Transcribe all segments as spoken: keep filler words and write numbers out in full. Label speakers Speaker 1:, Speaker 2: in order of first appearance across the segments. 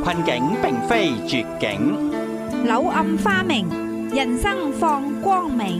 Speaker 1: 困境並非絕境，
Speaker 2: 柳暗花明，人生放光明。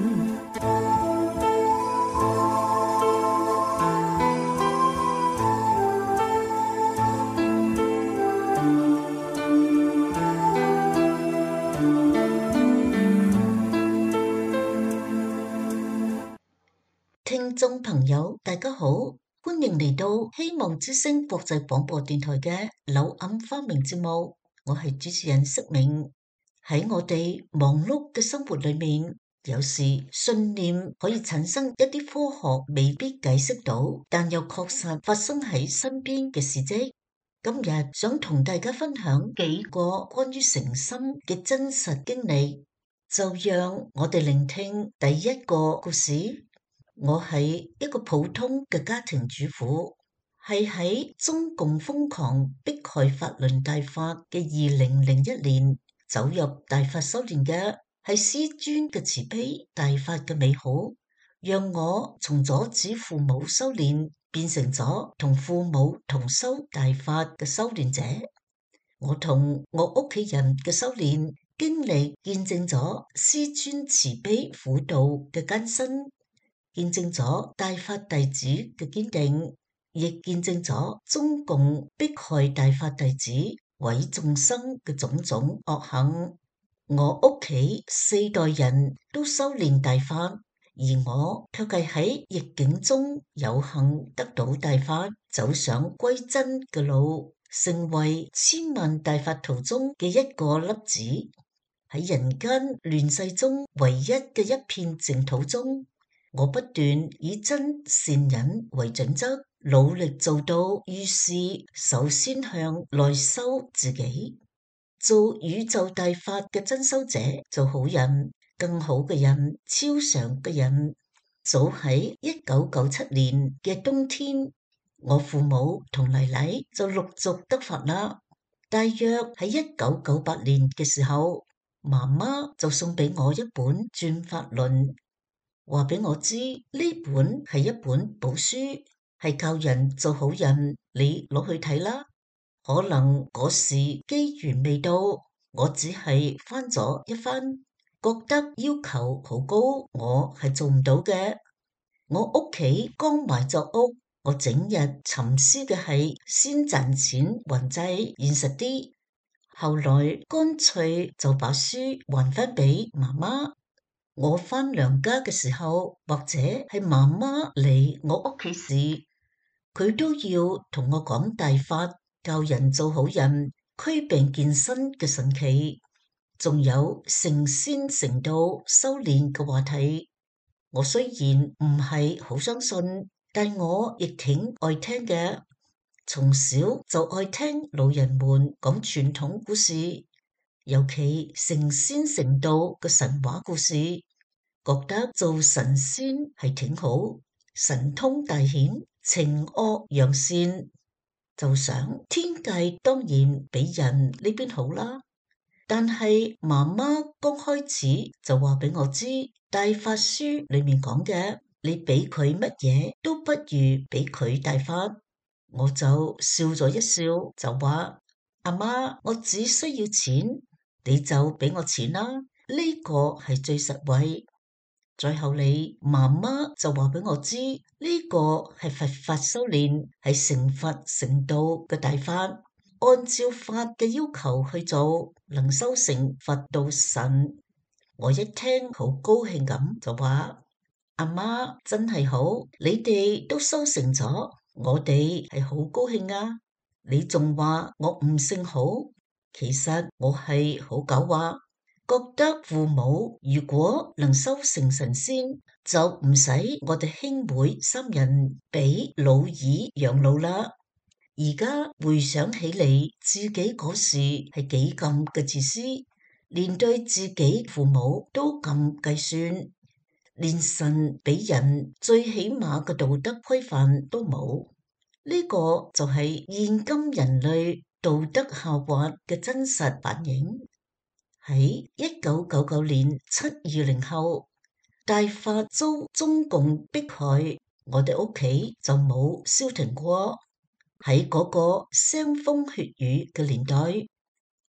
Speaker 3: 聽眾朋友，大家好，歡迎嚟到希望之聲國際廣播電台嘅柳暗花明節目，我係主持人釋明。喺我哋忙碌嘅生活裏面，有時信念可以產生一啲科學未必解釋到，但又確實發生喺身邊嘅事蹟。今日想同大家分享幾個關於誠心嘅真實經歷，就讓我哋聆聽第一個故事。我係一個普通嘅家庭主婦，係喺中共瘋狂迫害法輪大法嘅二零零一年走入大法修煉嘅，係師尊嘅慈悲，大法嘅美好，讓我從阻止父母修煉變成咗同父母同修大法嘅修煉者。我同我屋企人嘅修煉經歷見證咗師尊慈悲輔導嘅艱辛，見證咗大法弟子嘅堅定，亦見證咗中共迫害大法弟子毀眾生嘅種種惡行。我屋企四代人都修煉大法，而我卻係喺逆境中有幸得到大法，走上歸真嘅路，成為千萬大法途中嘅一個粒子，喺人間亂世中唯一嘅一片淨土中。我不斷以真善忍為準則，努力做到遇事首先向內修自己，做宇宙大法嘅真修者，做好人，更好嘅人，超常嘅人。早喺一九九七年嘅冬天，我父母同奶奶就陸續得法啦。大約喺一九九八年嘅時候，媽媽就送俾我一本《轉法輪》。話俾我知呢本係一本寶書，係教人做好人，你攞去睇啦。可能嗰時機緣未到，我只係翻咗一番，覺得要求好高，我係做唔到嘅。我屋企剛買咗屋，我整日沉思嘅係先賺錢還債現實啲，後來乾脆就把書還翻俾媽媽。我返娘家嘅時候，或者係媽媽嚟我屋企時，佢都要同我講大法，教人做好人，驅病健身嘅神奇，仲有成仙成道修煉嘅話題。我雖然唔係好相信，但我亦挺愛聽嘅。從小就愛聽老人們講傳統故事，尤其成仙成道嘅神話故事，覺得做神仙係挺好，神通大顯，懲惡揚善，就想天界當然比人呢邊好啦。但係媽媽剛開始就話俾我知，大法書裏面講嘅，你俾佢乜嘢都不如俾佢大法。我就笑咗一笑，就話阿媽，我只需要錢，你就俾我錢啦，呢個係最實惠。最後你媽媽就話俾我知，呢個係佛法修煉，係成佛成道嘅大法，按照法嘅要求去做，能修成佛道神。我一聽好高興咁就話，阿媽真係好，你哋都修成咗，我哋係好高興啊。你仲話我悟性好，其實我係好狡猾。覺得父母如果能修成神仙，就唔使我哋兄妹三人俾老二養老啦。而家回想起嚟，自己嗰時係幾咁嘅自私，連對自己父母都咁計算，連神俾人最起碼嘅道德規範都冇。呢個就係現今人類道德下滑嘅真實反映。喺一九九九年七二零後，大法遭中共迫害，我哋屋企就冇消停過。喺嗰個腥風血雨嘅年代，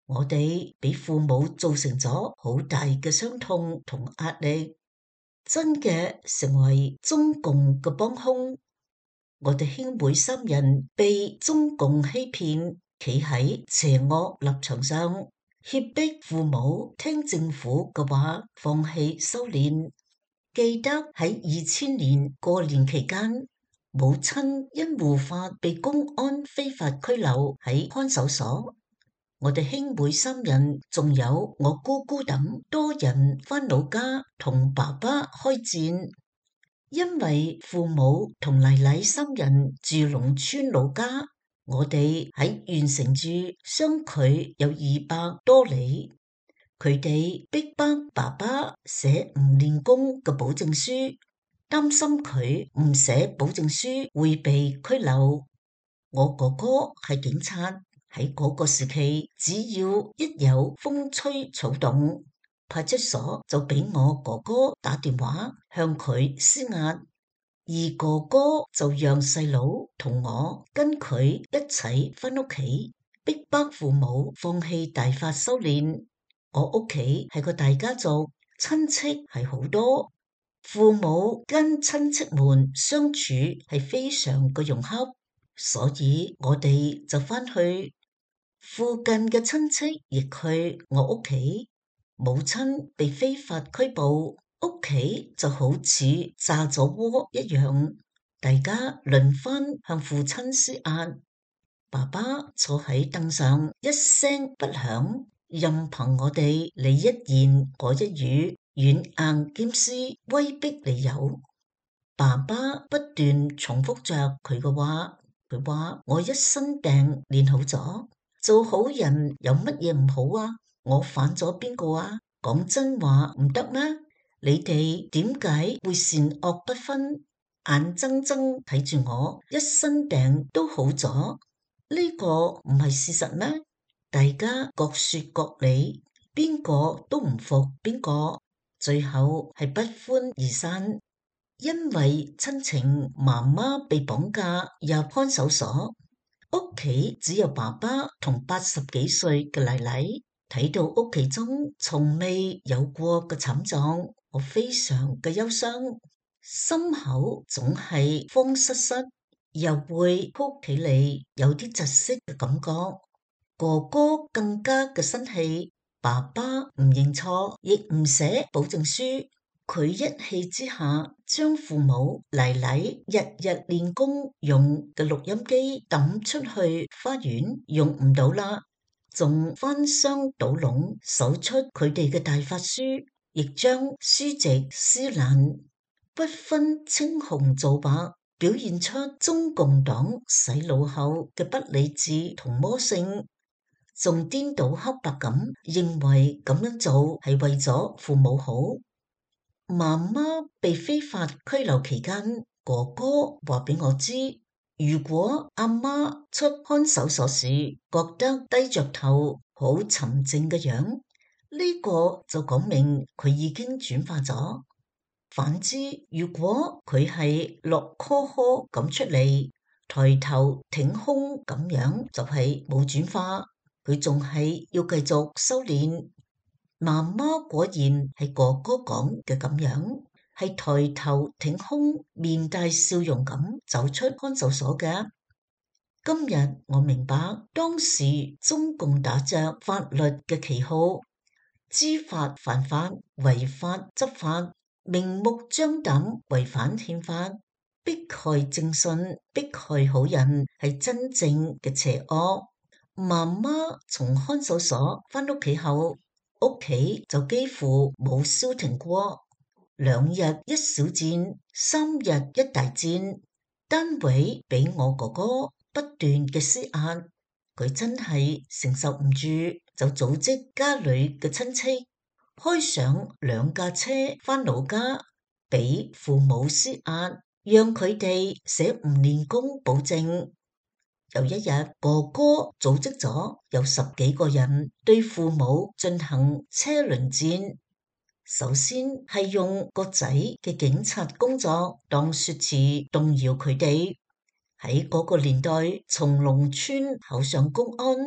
Speaker 3: 我哋俾父母造成咗好大嘅傷痛同壓力，真嘅成為中共嘅幫兇。我哋兄妹三人被中共欺騙，企喺邪惡立場上，脅迫父母聽政府嘅話，放棄修煉。記得喺二千年過年期間，母親因護法被公安非法拘留喺看守所。我哋兄妹三人，仲有我姑姑等多人返老家同爸爸開戰。因為父母同奶奶三人住農村老家，我哋喺縣城住，相距有二百多里。佢哋逼迫爸爸寫唔練功嘅保證書，擔心佢唔寫保證書會被拘留。我哥哥係警察，喺嗰個時期，只要一有風吹草動，派出所就俾我哥哥打電話向佢施壓，而哥哥就讓細佬同我跟佢一齊返屋企，逼迫父母放棄大法修煉。我屋企係個大家族，親戚係好多，父母跟親戚們相處係非常嘅融洽，所以我哋就返去。附近嘅親戚亦去我屋企，母親被非法拘捕，屋企就好似炸咗鍋一樣，大家輪番向父親施壓。爸爸坐喺凳上一聲不響，任憑我哋你一言我一語，軟硬兼施，威逼利誘。爸爸不斷重複着佢嘅話，佢話我一身病練好咗，做好人有乜嘢唔好啊？我犯咗邊個啊？講真話唔得咩？你哋點解會善惡不分？眼睜睜睇住我一身病都好咗，呢個唔係事實咩？大家各說各理，邊個都唔服邊個，最後係不歡而散。因為親情，媽媽被綁架入看守所，屋企只有爸爸同八十幾歲嘅奶奶。睇到屋企中從未有過嘅慘狀，我非常嘅憂傷，心口總係慌失失，又會哭起嚟，有啲窒息嘅感覺。哥哥更加嘅生氣，爸爸唔認錯，亦唔寫保證書。佢一氣之下，將父母奶奶日日練功用嘅錄音機抌出去花園，用唔到啦，仲翻箱倒籠搜出佢哋嘅大法書，亦將書籍撕爛，不分青紅皂白，表現出中共黨洗腦後嘅不理智同魔性，仲顛倒黑白咁認為咁樣做係為咗父母好。媽媽被非法拘留期間，哥哥話俾我知，如果阿媽出看守所時覺得低着頭好沉靜嘅樣，呢個就講明佢已經轉化咗。反之，如果佢係落呵呵咁出嚟，抬頭挺胸咁樣，就係冇轉化，佢仲係要繼續修煉。媽媽果然係哥哥講嘅咁樣，係抬頭挺胸、面帶笑容咁走出看守所嘅。今日我明白，當時中共打着法律嘅旗號，知法犯法、違法執法，明目張膽違反憲法，迫害正信、迫害好人，係真正嘅邪惡。媽媽從看守所返屋企後，屋企就幾乎冇消停過，兩日一小戰，三日一大戰。單位俾我哥哥不斷嘅施壓，佢真係承受唔住，就組織家裏嘅親戚開上兩架車返老家，俾父母施壓，讓佢哋寫唔練功保證。有一日，哥哥組織咗有十幾個人對父母進行車輪戰。首先係用個仔嘅警察工作當說辭動搖佢哋。喺嗰個年代，從農村考上公安，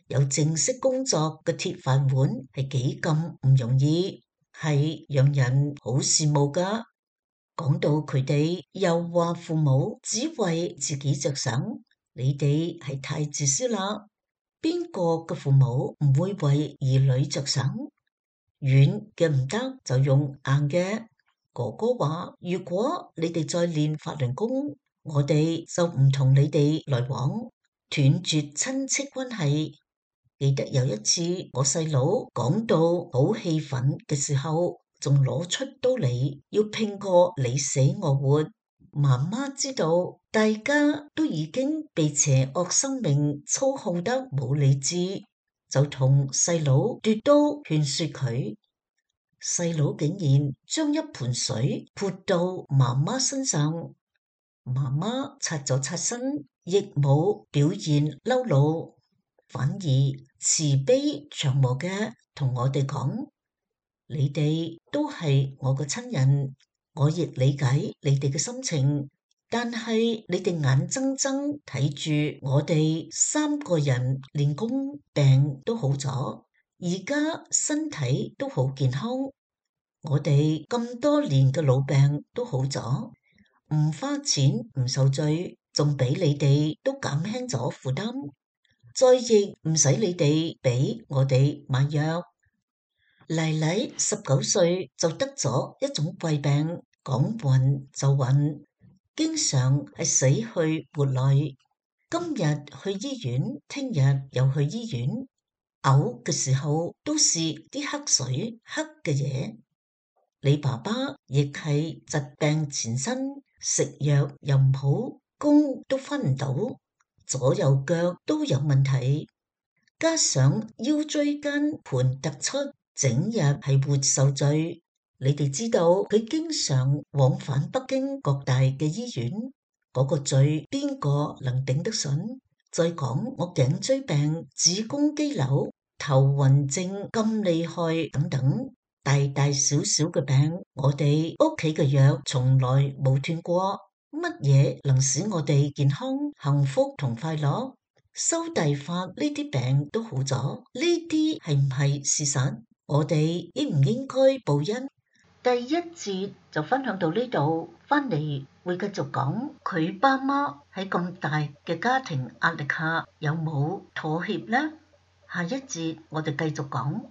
Speaker 3: 有正式工作嘅鐵飯碗係幾咁唔容易，係讓人好羨慕㗎。講到佢哋又話父母只為自己着想，你哋係太自私啦。邊個嘅父母唔會為兒女着想？軟嘅唔得就用硬嘅。哥哥話：如果你哋再練法輪功，我哋就唔同你哋來往，斷絕親戚關係。記得有一次我細佬講到好氣憤嘅時候，仲攞出刀嚟要拼個你死我活。媽媽知道大家都已經被邪惡生命操控得冇理智，就同細佬奪刀勸說佢。細佬竟然將一盆水潑到媽媽身上，媽媽擦咗擦身，亦冇表現嬲怒，反而慈悲祥和嘅同我哋講：你哋都係我嘅親人，我亦理解你哋嘅心情，但係你哋眼睜睜睇住我哋三個人練功病都好咗，而家身體都好健康，我哋咁多年嘅老病都好咗，唔花錢唔受罪，仲俾你哋都減輕咗負擔，再亦唔使你哋俾我哋買藥。奶奶十九歲就得咗一種怪病，講暈就暈，經常係死去活來。今日去醫院，聽日又去醫院，嘔嘅時候都是啲黑水黑嘅嘢。你爸爸亦係疾病纏身，食藥又唔好，工都返唔到，左右腳都有問題，加上腰椎間盤突出，整日係活受罪。你哋知道佢經常往返北京各大嘅醫院，嗰個罪邊個能頂得順？再講我頸椎病、子宮肌瘤、頭暈症咁厲害等等，大大小小嘅病，我哋屋企嘅藥從來冇斷過。乜嘢能使我哋健康、幸福同快樂？修大法呢啲病都好咗，呢啲係唔係事實？我哋應唔應該報恩？第一節就分享到呢度，翻嚟會繼續講佢爸媽喺咁大嘅家庭壓力下有冇妥協呢？下一節我哋繼續講。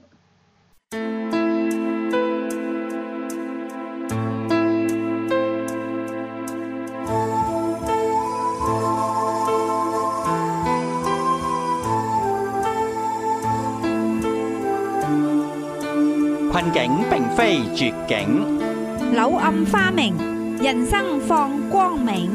Speaker 1: 困境並非絕境，
Speaker 2: 柳暗花明，人生放光明。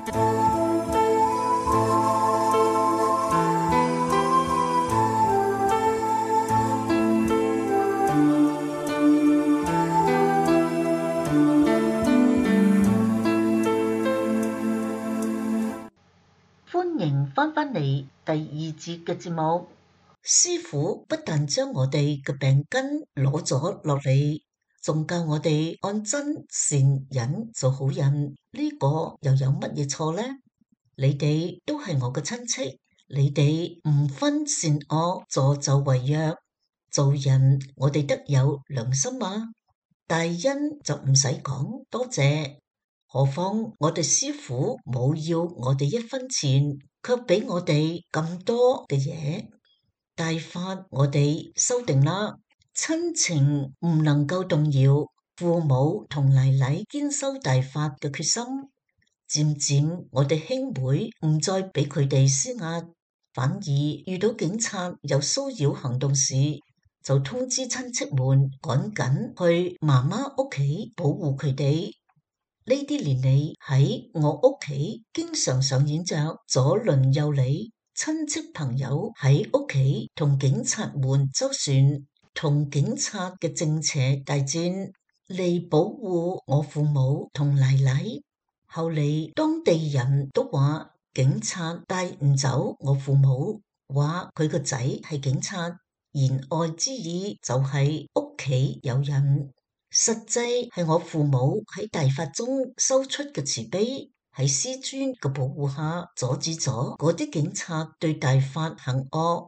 Speaker 3: 歡迎翻返嚟第二節嘅節目。師父不但將我哋嘅病根攞咗落嚟，仲教我哋按真善忍做好人，呢個又有乜嘢錯呢？你哋都係我嘅親戚，你哋唔分善惡，助紂為虐，做人我哋得有良心嘛。大恩就唔使講，多謝。何況我哋師父冇要我哋一分錢，卻俾我哋咁多嘅嘢。大法我哋修定啦，親情唔能夠動搖，父母同奶奶堅修大法嘅決心。漸漸我哋兄妹唔再俾佢哋施壓，反而遇到警察有騷擾行動時，就通知親戚們趕緊去媽媽屋企保護佢哋。呢啲年嚟喺我屋企經常上演着左鄰右里、親戚朋友喺屋企同警察們周旋，同警察嘅正邪大戰，嚟保護我父母同奶奶。後嚟當地人都話警察帶唔走我父母，話佢個仔係警察，言外之意就係屋企有人。實際係我父母喺大法中修出嘅慈悲，喺師尊嘅保護下阻止咗嗰啲警察對大法行惡，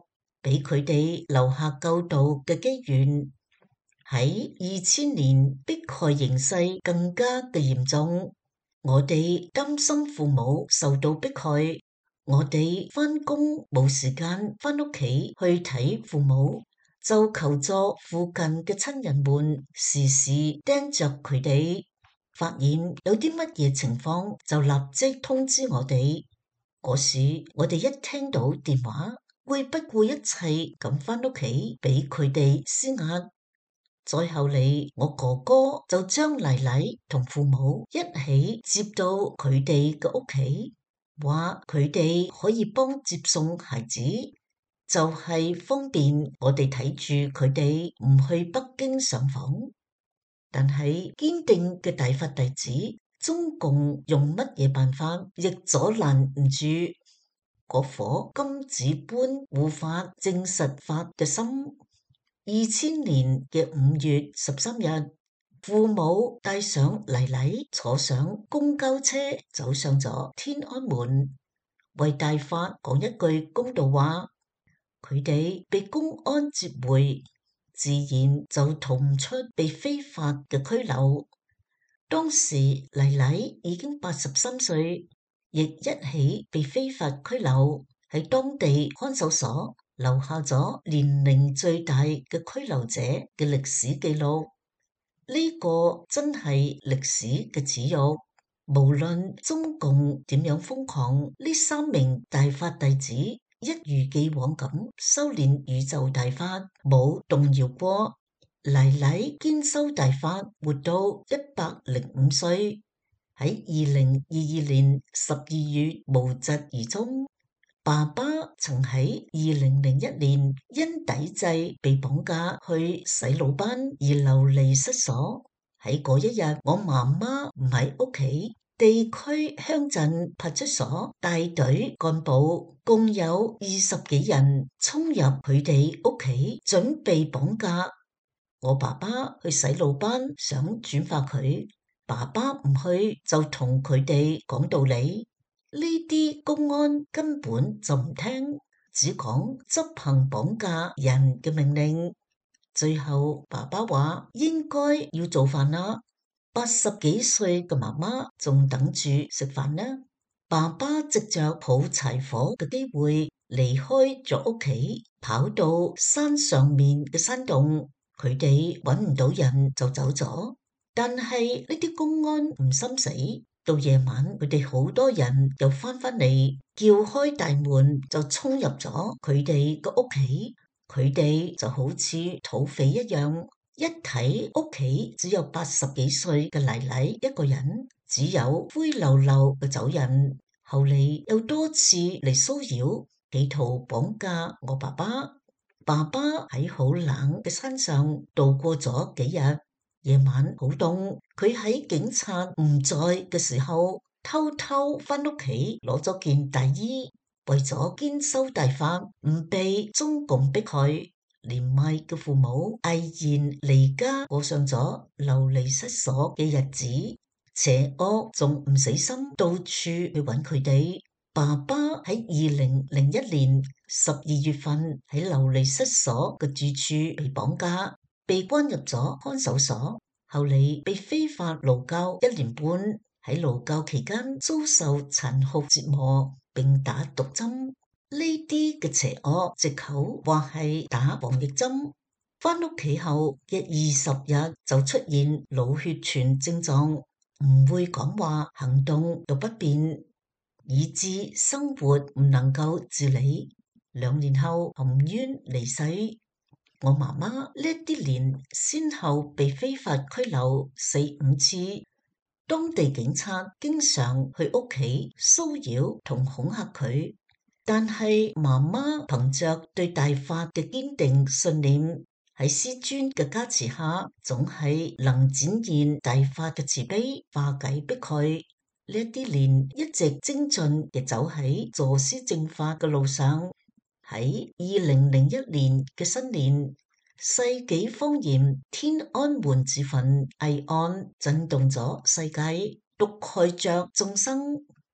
Speaker 3: 俾佢哋留下救度嘅機緣。喺二千年迫害形勢更加嘅嚴重，我哋擔心父母受到迫害，我哋返工冇時間返屋企去睇父母，就求助附近嘅親人們，時時盯着佢哋，發現有啲乜嘢情況就立即通知我哋。嗰時我哋一聽到電話，會不顧一切咁返屋企俾佢哋施壓。再後嚟，我哥哥就將奶奶同父母一起接到佢哋嘅屋企，話佢哋可以幫接送孩子，就係方便我哋睇住佢哋唔去北京上訪。但係堅定嘅大法弟子，中共用乜嘢辦法亦阻攔唔住嗰顆金子般護法證實法嘅心。二千年嘅五月十三日，父母帶上奶奶坐上公交車走上咗天安門，為大法講一句公道話。佢哋被公安接回，自然就逃唔出被非法嘅拘留。當時奶奶已經八十三歲，亦一起被非法拘留，喺當地看守所留下咗年齡最大嘅拘留者嘅歷史記錄。呢個真係歷史嘅恥辱。無論中共點樣瘋狂，呢三名大法弟子一如既往咁修煉宇宙大法，冇動搖過。奶奶堅修大法，活到一百零五歲，喺二零二二年十二月無疾而終。爸爸曾喺二零零一年因抵制被綁架去洗腦班而流離失所。喺嗰一日，我媽媽唔喺屋企，地區鄉鎮派出所帶隊幹部共有二十幾人衝入佢哋屋企，準備綁架我爸爸去洗腦班，想轉化佢。爸爸唔去就同佢哋講道理。呢啲公安根本就唔聽，只講執行綁架人嘅命令。最後爸爸話應該要做飯啦，八十幾歲嘅媽媽仲等住食飯呢。爸爸藉着抱柴火嘅機會離開咗屋企，跑到山上面嘅山洞，佢哋揾唔到人就走咗。但係呢啲公安唔心死。到夜晚，佢哋好多人又翻返嚟，撬開大門就衝入咗佢哋個屋企。佢哋就好似土匪一樣，一睇屋企只有八十幾歲嘅奶奶一個人，只有灰溜溜嘅走人。後嚟又多次嚟騷擾，企圖綁架我爸爸。爸爸喺好冷嘅山上度過咗幾日。夜晚好凍，佢喺警察唔在嘅時候，偷偷翻屋企攞咗件大衣，為咗堅修大法，唔被中共迫害。年邁嘅父母毅然離家，過上咗流離失所嘅日子。邪惡仲唔死心，到處去揾佢哋。爸爸喺二零零一年十二月份喺流離失所嘅住處被綁架，被關入咗看守所，後嚟被非法勞教一年半，喺勞教期間遭受殘酷折磨，並打毒針。呢啲嘅邪惡藉口話係打防疫針。翻屋企後嘅二十日就出現腦血栓症狀，唔會講話，行動又不便，以致生活唔能夠自理。兩年後含冤離世。我媽媽呢啲年先後被非法拘留四五次，當地警察經常去屋企騷擾同恐嚇佢，但係媽媽憑着對大法嘅堅定信念，喺師尊嘅加持下，總係能展現大法嘅慈悲，化解迫害。呢啲年一直精進嘅走喺坐施正法嘅路上。喺二零零一年嘅新年，世紀謊言天安門自焚偽案震動咗世界，毒害着眾生。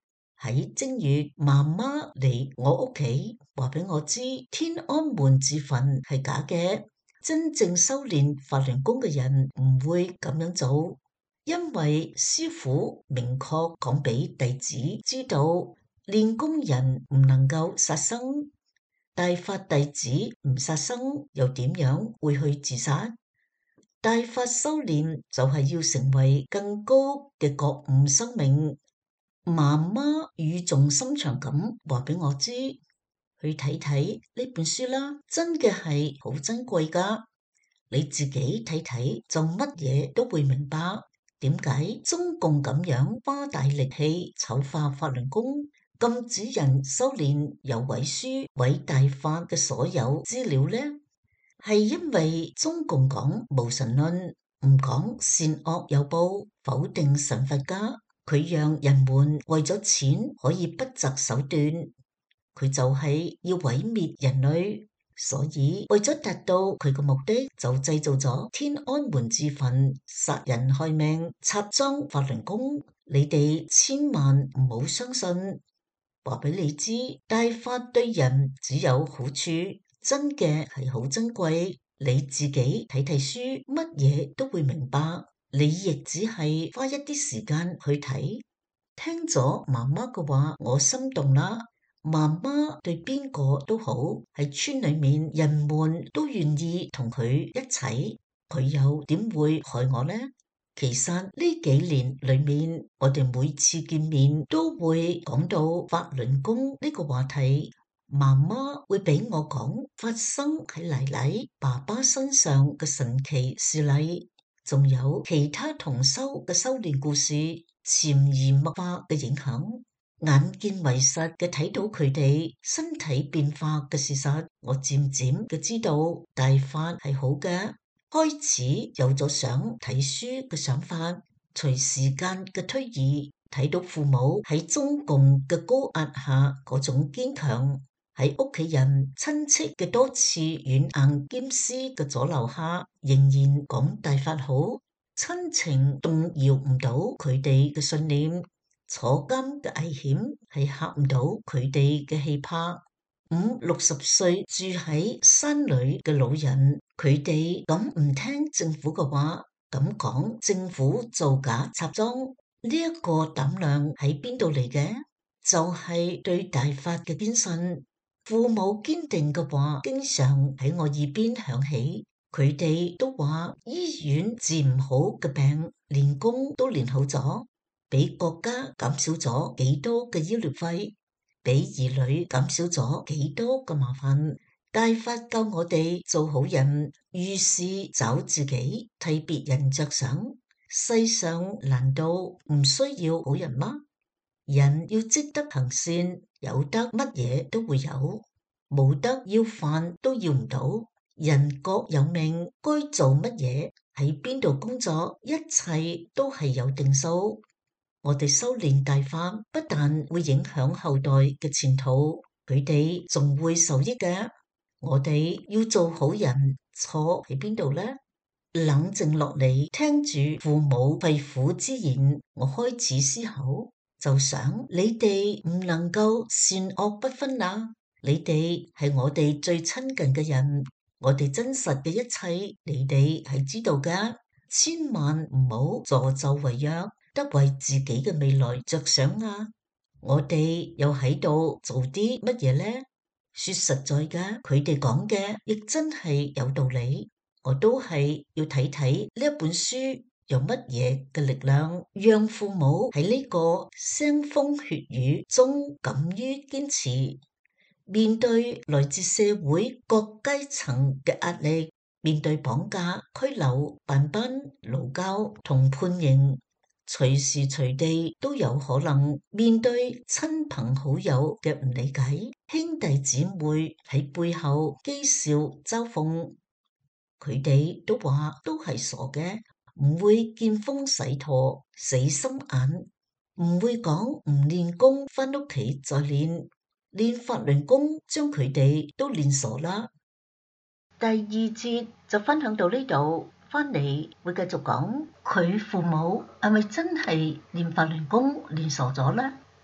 Speaker 3: 喺正月，媽媽嚟我屋企，話俾我知天安門自焚係假嘅，真正修煉法輪功嘅人唔會咁樣做，因為師父明確講俾弟子知道，練功人唔能夠殺生，大法弟子唔殺生又點樣會去自殺？大法修煉就係要成為更高嘅覺悟生命。媽媽語重心長咁話俾我知，去睇睇呢本書啦，真嘅係好珍貴噶。你自己睇睇就乜嘢都會明白，點解中共咁樣花大力氣醜化法輪功，禁止人修煉又毀書毀大法嘅所有資料呢？係因為中共講無神論，唔講善惡有報，否定神佛家，佢讓人們為咗錢可以不擇手段，佢就係要毀滅人類，所以為咗達到佢嘅目的，就製造咗天安門自焚、殺人害命、插贓法輪功。你哋千萬唔好相信，話俾你知，大法對人只有好處。真嘅係好珍貴，你自己睇睇書，乜嘢都會明白。你亦只係花一啲時間去睇，聽咗媽媽嘅話，我心動啦。媽媽對邊個都好，喺村裏面人們都願意同佢一齊，佢又點會害我呢？其實呢幾年裏面，我哋每次見面都會講到法輪功呢個話題。媽媽會俾我講發生喺奶奶、爸爸身上嘅神奇事例，仲有其他同修嘅修煉故事，潛移默化嘅影響，眼見為實嘅睇到佢哋身體變化嘅事實，我漸漸嘅知道大法係好嘅，開始有咗想睇書嘅想法。隨時間嘅推移，睇到父母喺中共嘅高壓下嗰種堅強，喺屋企人、親戚嘅多次軟硬兼施嘅阻撓下，仍然講大法好，親情動搖唔到佢哋嘅信念，坐監嘅危險係嚇唔到佢哋嘅氣魄。五六十歲住喺山裏嘅老人，佢哋咁唔聽政府嘅話，咁講政府造假插贓，呢一個膽量喺邊度嚟嘅？就係對大法嘅堅信。父母堅定嘅話，經常喺我耳邊響起。佢哋都話醫院治唔好嘅病，練功都練好咗，俾國家減少咗幾多嘅醫療費，俾兒女減少咗幾多嘅麻煩。大法教我哋做好人，遇事找自己，替別人着想。世上難道唔需要好人嗎？人要積德行善，有得乜嘢都會有，冇得要飯都要唔到。人各有命，該做乜嘢，喺邊度工作，一切都係有定數。我哋修煉大法，不但會影響後代嘅前途，佢哋仲會受益嘅。我哋要做好人，錯喺邊度呢？冷靜落嚟，聽住父母肺腑之言，我開始思考。就想你哋唔能夠善惡不分啊！你哋係我哋最親近嘅人，我哋真實嘅一切，你哋係知道㗎。千萬唔好助紂為虐，得為自己嘅未來着想啊！我哋又喺度做啲乜嘢呢？說實在嘅，佢哋講嘅亦真係有道理。我都係要睇睇呢一本書。有乜嘢嘅力量，讓父母喺呢個腥風血雨中敢於堅持，面對來自社會各階層嘅壓力，面對綁架、拘留、辦班、勞教同判刑，隨時隨地都有可能面對親朋好友嘅唔理解，兄弟姊妹喺背後譏笑嘲諷，佢哋都話都係傻嘅。唔會見風使舵，死心眼，唔會講唔練功，返屋企再練，練法輪功將佢哋都練傻啦。第二節就分享到呢度，返嚟會繼續講佢父母係咪真係練法輪功練傻咗呢？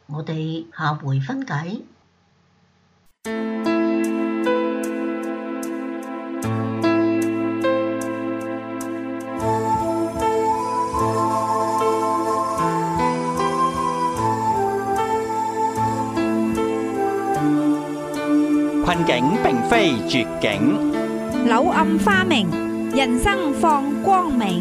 Speaker 3: 我哋下回分解。
Speaker 1: 困境並非絕境，
Speaker 2: 柳暗花明，人生放光明。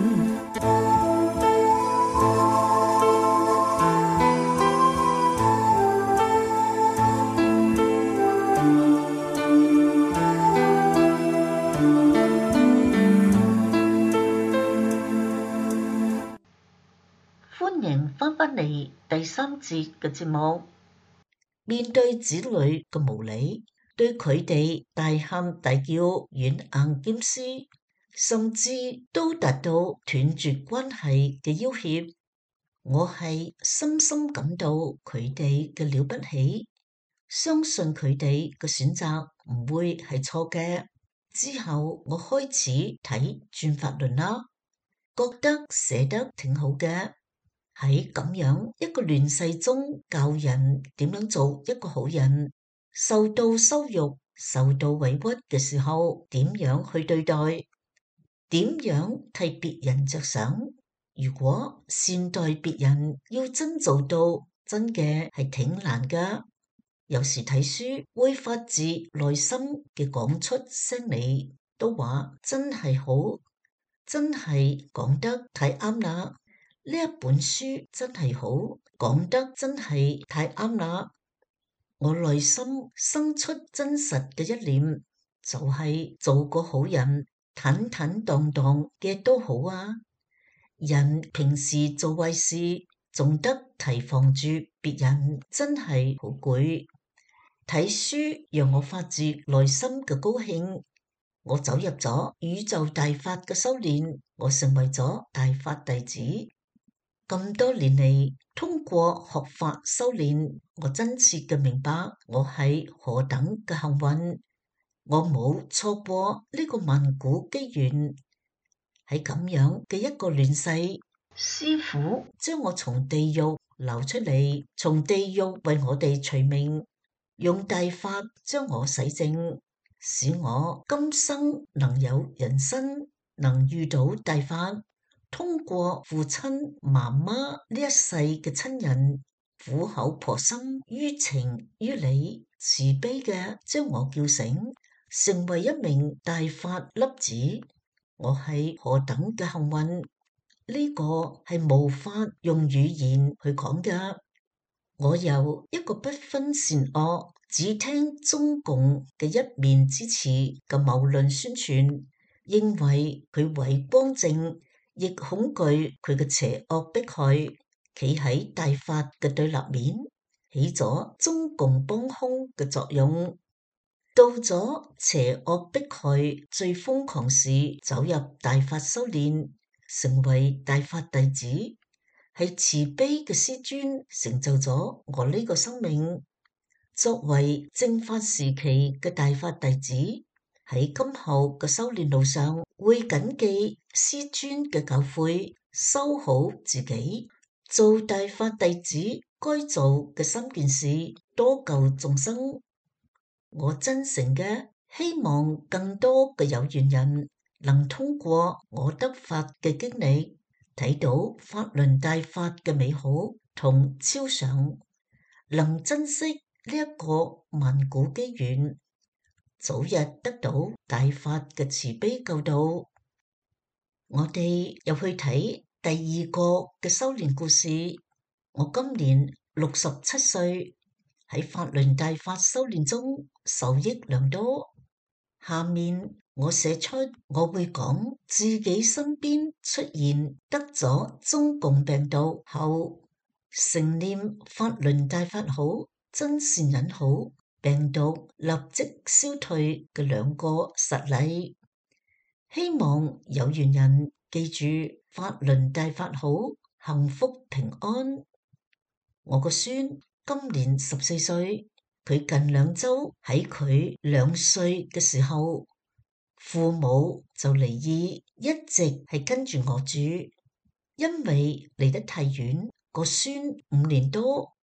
Speaker 3: 歡迎返返嚟第三節嘅節目。面對子女嘅無理，對佢哋大喊大叫、軟硬兼施，甚至都達到斷絕關係嘅要挾，我係深深感到佢哋嘅了不起，相信佢哋嘅選擇唔會係錯嘅。之後我開始睇轉法輪啦，覺得寫得挺好嘅。喺咁樣一個亂世中教人點樣做一個好人，受到羞辱、受到委屈嘅時候，點樣去對待，點樣替別人着想。如果善待別人要真做到，真嘅係挺難噶。有時睇書會發自內心嘅講出聲嚟，都話真係好，真係講得太啱啦。呢一本書真係好，講得真係太啱啦！我內心生出真實嘅一念，就係做個好人，坦坦蕩蕩嘅都好啊！人平時做壞事，仲得提防住別人，真係好攰。睇書讓我發自內心嘅高興，我走入咗宇宙大法嘅修煉，我成為咗大法弟子。咁多年嚟，通過學法修煉，我真切嘅明白我係何等嘅幸運，我冇錯過呢個萬古機緣。喺咁樣嘅一個亂世，師父將我從地獄流出嚟，從地獄為我哋除命，用大法將我洗淨，使我今生能有人生，能遇到大法。通過父親、媽媽呢一世嘅親人，苦口婆心、於情於理、慈悲嘅將我叫醒，成為一名大法粒子。我係何等嘅幸運，呢個係無法用語言去講㗎。我由一個不分善惡、只聽中共嘅一面之詞嘅謬論宣傳，認為佢偉光正，亦恐懼佢嘅邪惡迫害，企喺大法嘅對立面，起咗中共幫兇嘅作用。到咗邪惡迫害最瘋狂時，走入大法修煉，成為大法弟子，係慈悲嘅師尊成就咗我呢個生命。作為正法時期嘅大法弟子，喺今後嘅修煉路上，會謹記師尊嘅教誨，修好自己，做大法弟子該做嘅三件事，多救眾生。我真誠嘅希望更多嘅有緣人能通過我得法嘅經歷，睇到法輪大法嘅美好同超常，能珍惜呢一個萬古機緣，早日得到大法嘅慈悲救度。我哋又去睇第二個嘅修煉故事。我今年六十七歲，喺法輪大法修煉中受益良多。下面我寫出我會講自己身邊出現得咗中共病毒後，承念法輪大法好，真善忍好，病毒立即消退嘅兩個實例。希望有緣人記住法輪大法好，幸福平安。我個孫今年十四歲，佢近兩周喺佢兩歲嘅時候，父母就離異，一直係跟住我住。因為離得太遠，個孫五年多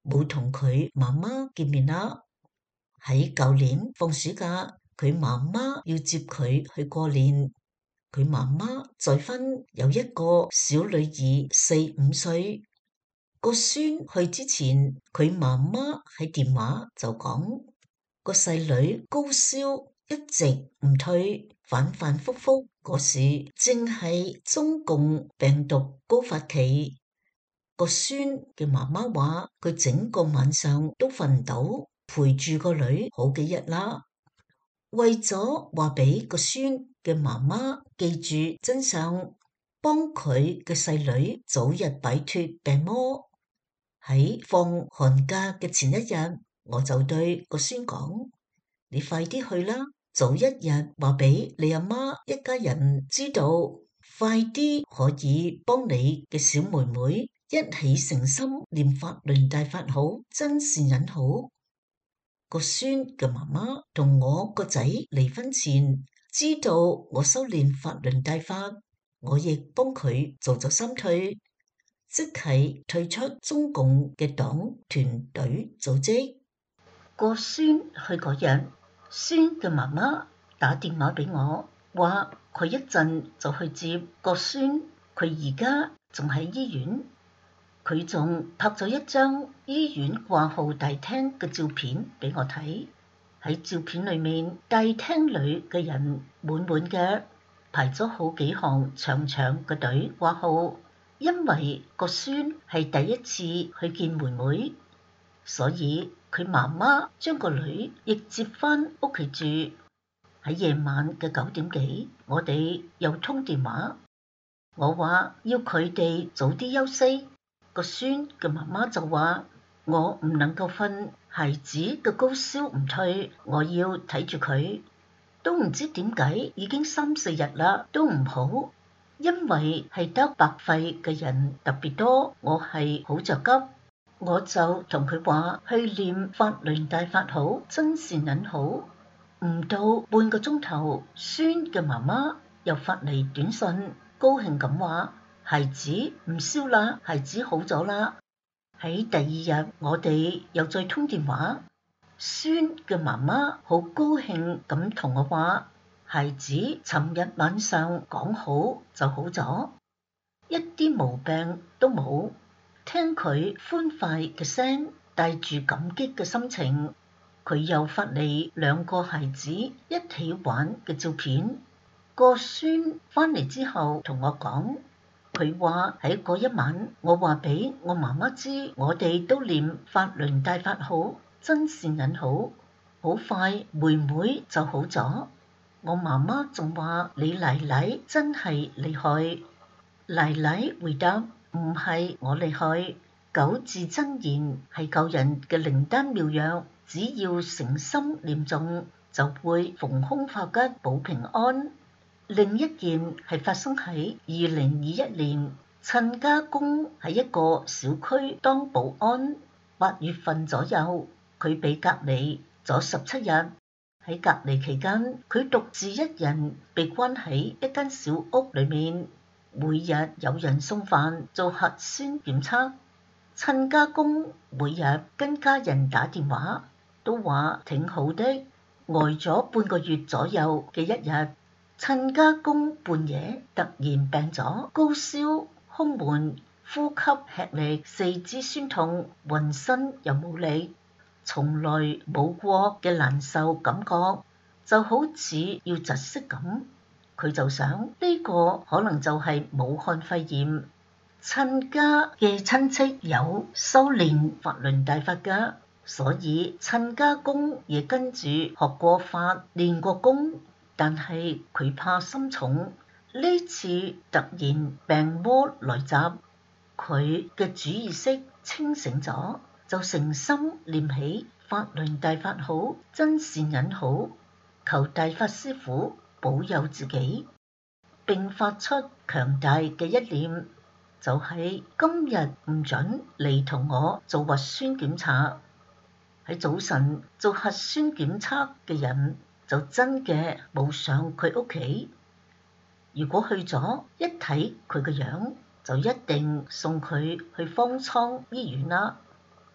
Speaker 3: 冇同佢媽媽見面啦。喺舊年放暑假，佢媽媽要接佢去過年。佢媽媽再婚，有一個小女兒四五歲。個孫去之前，佢媽媽喺電話就講，個細女高燒一直唔退，反反复复。嗰時正係中共病毒高發期。個孫嘅媽媽話，佢整個晚上都瞓唔到，陪住個女好幾日啦。為咗話俾個孫嘅媽媽記住真相，幫佢嘅細女早日擺脫病魔。喺放寒假嘅前一日，我就對個孫講，你快啲去啦，早一日話俾你阿媽一家人知道，快啲可以幫你嘅小妹妹一起誠心念法輪大法好，真善忍好。個孫嘅媽媽同我個仔離婚前知道我修煉法輪大法，我亦幫佢做咗三退，即係退出中共嘅黨團隊組織。個孫去嗰日，孫嘅媽媽打電話俾我，話佢一陣就去接個孫，佢而家仲喺醫院。佢仲拍咗一張醫院掛號大廳嘅照片俾我睇。喺照片裏面，大廳裏嘅人滿滿嘅，排咗好幾行長長嘅隊掛號。因為個孫係第一次去見妹妹，所以佢媽媽將個女亦接返屋企住。喺夜晚嘅九點幾，我哋又通電話，我話要佢哋早啲休息。個孫嘅媽媽就話，我唔能夠瞓，孩子嘅高燒唔退，我要睇住佢。都唔知點解已經三四日啦，都唔好。因為係得白肺嘅人特別多，我係好着急，我就同佢話去念法輪大法好，真善忍好。唔到半個鐘頭，孫嘅媽媽又發嚟短信，高興咁話，孩子唔燒啦，孩子好咗啦。喺第二日，我哋又再通電話，孫嘅媽媽好高興咁同我話，孩子尋日晚上講好就好咗，一啲毛病都冇。聽佢歡快嘅聲，帶住感激嘅心情，佢又發嚟兩個孩子一起玩嘅照片。個孫翻嚟之後同我講，佢話喺嗰一晚，我話俾我媽媽知，我哋都念法輪大法好，真善忍好，好快妹妹就好咗。我媽媽仲話，你奶奶真係厲害。奶奶回答，唔係我厲害，九字真言係救人嘅靈丹妙藥，只要誠心念誦，就會逢凶化吉保平安。另一件係發生喺二零二一年，親家公喺一個小區當保安，八月份左右，佢被隔離咗十七日。喺隔離期間，佢獨自一人被關喺一間小屋裏面，每日有人送飯做核酸檢測。親家公每日跟家人打電話，都話挺好的。呆咗半個月左右嘅一日，親家公半夜突然病咗，高燒、胸悶、呼吸吃力、四肢酸痛、渾身又冇力，從來冇過嘅難受感覺，就好似要窒息咁。佢就想呢個可能就係武漢肺炎。親家嘅親戚有修煉法輪大法㗎，所以親家公亦跟住學過法、練過功，但係佢怕心重，呢次突然病魔來襲，佢嘅主意識清醒咗，就誠心念起法輪大法好，真善忍好，求大法師父保佑自己，並發出強大嘅一念，就係今日唔准嚟同我做核酸檢查。喺早晨做核酸檢測嘅人就真嘅冇上佢屋企，如果去咗一睇佢個樣，就一定送佢去方艙醫院啦。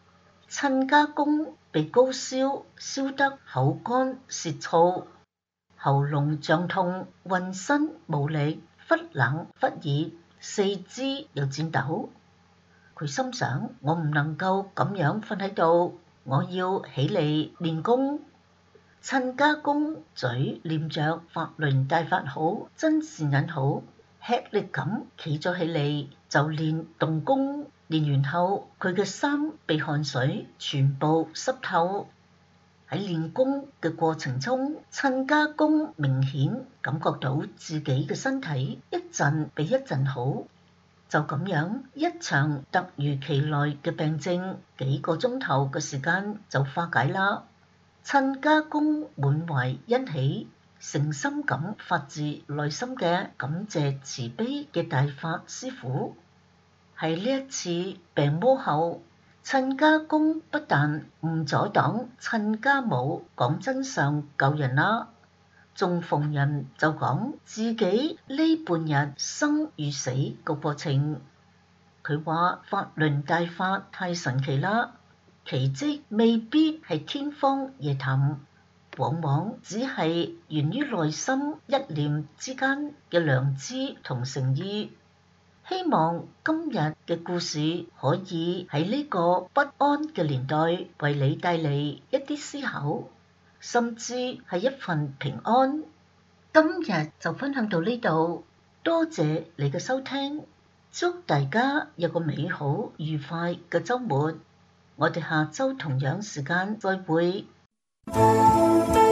Speaker 3: 親家公被高燒燒得口乾舌燥，喉嚨脹痛，渾身無力，忽冷忽熱，四肢又顫抖。佢心想：我唔能夠咁樣瞓喺度，我要起嚟練功。親家公嘴念着法輪大法好，真善忍好，吃力咁企咗起嚟就練動功。練完後，佢嘅衫被汗水全部濕透。喺練功嘅過程中，親家公明顯感覺到自己嘅身體一陣比一陣好。就咁樣，一場突如其來嘅病症，幾個鐘頭嘅時間就化解啦。親家公滿懷欣喜，誠心咁發自內心嘅感謝慈悲嘅大法師父。喺呢一次病魔後，親家公不但唔阻擋親家母講真相救人啦，仲逢人就講自己呢半日生與死個過程。佢話法輪大法太神奇啦，奇蹟未必係天方夜譚，往往只係源於內心一念之間嘅良知同誠意。希望今日嘅故事可以喺呢個不安嘅年代為你帶嚟一啲思考，甚至係一份平安。今日就分享到呢度，多謝你嘅收聽，祝大家有個美好愉快嘅週末。我哋下週同樣時間再會。